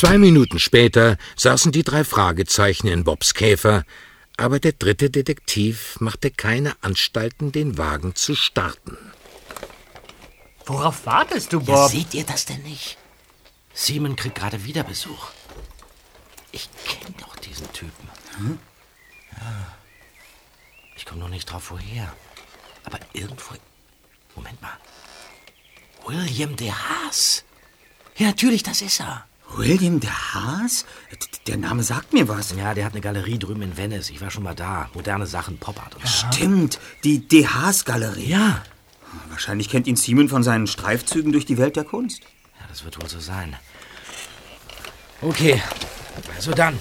2 Minuten später saßen die 3 Fragezeichen in Bobs Käfer, aber der 3. Detektiv machte keine Anstalten, den Wagen zu starten. Worauf wartest du, Bob? Ja, seht ihr das denn nicht? Seaman kriegt gerade wieder Besuch. Ich kenne doch diesen Typen. Ja. Ich komme noch nicht drauf, woher. Aber irgendwo... Moment mal. William de Haas. Ja, natürlich, das ist er. William de Haas? Der Name sagt mir was. Ja, der hat eine Galerie drüben in Venice. Ich war schon mal da. Moderne Sachen, Pop-Art und so. Stimmt, die de Haas-Galerie. Ja. Wahrscheinlich kennt ihn Seaman von seinen Streifzügen durch die Welt der Kunst. Ja, das wird wohl so sein. Okay, also dann.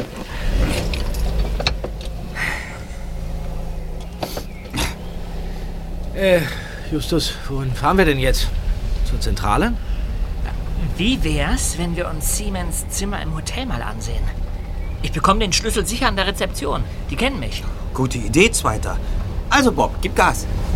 Justus, wohin fahren wir denn jetzt? Zur Zentrale? Wie wär's, wenn wir uns Seamans Zimmer im Hotel mal ansehen? Ich bekomme den Schlüssel sicher an der Rezeption. Die kennen mich. Gute Idee, Zweiter. Also Bob, gib Gas.